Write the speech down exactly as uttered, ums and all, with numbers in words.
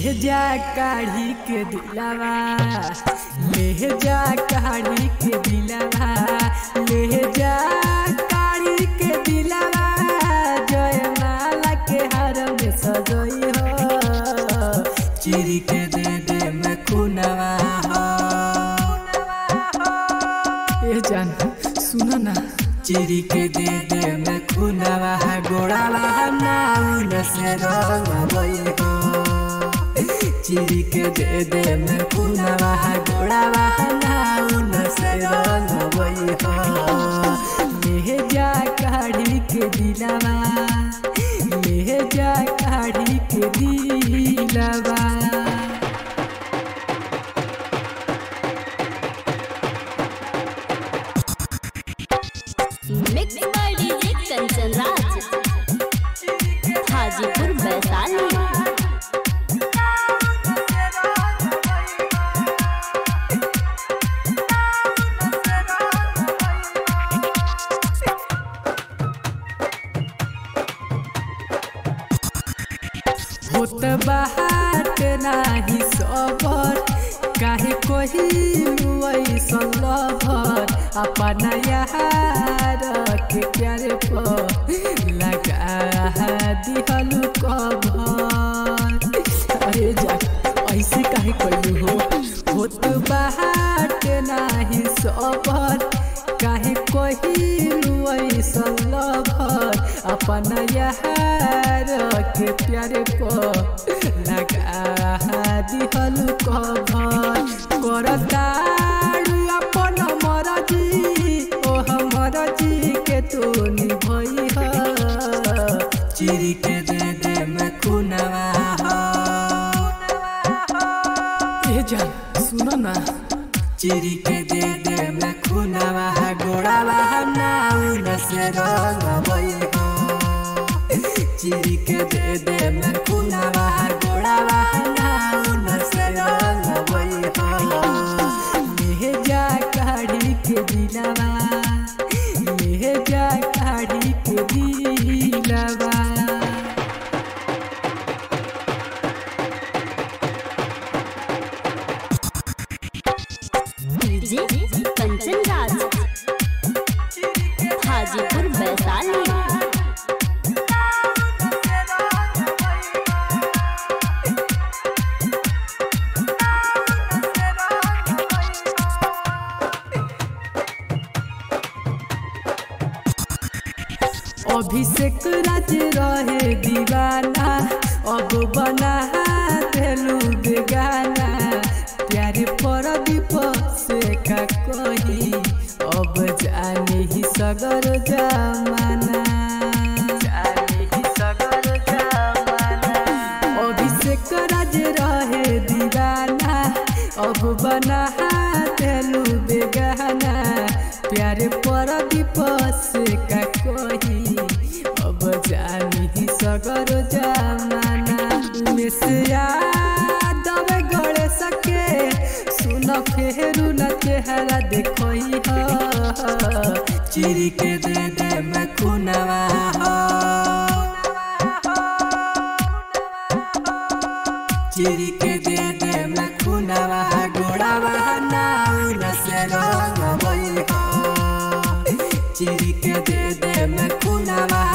ले जा काढ़ी के दिलावा, ले जा काढ़ी के दिलावा, ले जा काढ़ी के दिलावा, जयमाला के हार में सजई हो, चिरी के दे दे मैं खुनवा हो। ए जान सुनो ना, चिरी के दे दे मैं खुनवा, गोड़ावा नाउन से रंगवई हो, चिरी के दे दे मैं खुनवा, गोड़ावा नाउन से रंगवई हो। ले जा काढ़ी के दिलावा, ले जा काढ़ी के दिलावा। Mix by DJ Kanchan Raj, Hajipur Vaishali. होत बात नाही सबर, काहे कोही सलभर, अपना यार के प्यारे पर लगा दिहलु कभर। अरे जा ऐसे काहे कइलु हो, होत बात नाही सबर, काहे कोही सलभर, अपना यार के प्यारे पर लगा दिहलु कभर। करताड़ू अपन मरजी, ओ हमर जी के तू निभई हो, चिरी के दे दे मैं खुनवा हो। ए जान सुनो ना, चिरी के दे दे मैं खुनवा, गोड़ावा नाउन से रंगवई हो, चिरी के दे दे मैं खुनवा, गोड़ावा नाउन से रंगवई हो। ले जा काढ़ी के दिलावा, ले जा काढ़ी के दिलावा। डीजे कंचन राज, हाजीपुर वैशाली। अभिषेक राज रहे दीवाना, अब बना देलू बेगाना, प्यारे परदीप से का कही, अब जाने ही सगर जमाना, जाने ही सगर जमाना। अभिषेक राज रहे दीवाना, अब बना देलू बेगाना, प्यारे परदीप से का कही, अब जानी ही सगर जमाना। मिसिया दबे गड़े सके, सुन फेरू न चेहरा देखई हो, चिरी के दे दे मैं खुनवा हो, चिरी के दे दे मैं खुनवा, गोड़ावा नाउन से रंगवई हो, चिरी के दे दे मैं खुनवा।